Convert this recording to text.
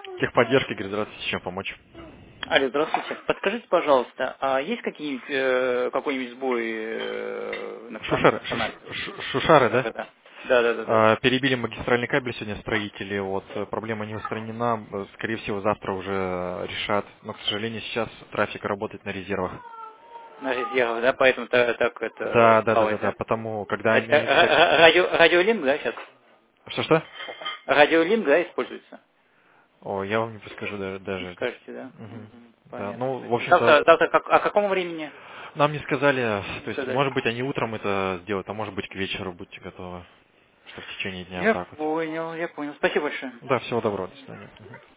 Техподдержка, говорит, здравствуйте, чем помочь? Алло, здравствуйте. Подскажите, пожалуйста, а есть какой-нибудь сбой на, Шушары, на канале? шушары, Да, да? да, да. Да, да, да, да. Перебили магистральный кабель сегодня строители, вот, проблема не устранена, скорее всего, завтра уже решат, но, к сожалению, сейчас трафик работает на резервах. На резервах, да, поэтому так это Да, да, да, да, плавает, да, да? потому, когда Это они, кстати... радиолинк, да, сейчас? Что-что? Радиолинк, да, используется? О, я вам не подскажу Не даже. скажете, да? Мгм. Да, Понятно. ну, в общем-то, Завтра о каком времени? нам не сказали, Не то есть, сказали. может быть, они утром это сделают, а может быть, к вечеру будьте готовы, что в течение дня вот Я так вот. понял, я понял. Спасибо большое. Да, всего доброго, до свидания. Мгм.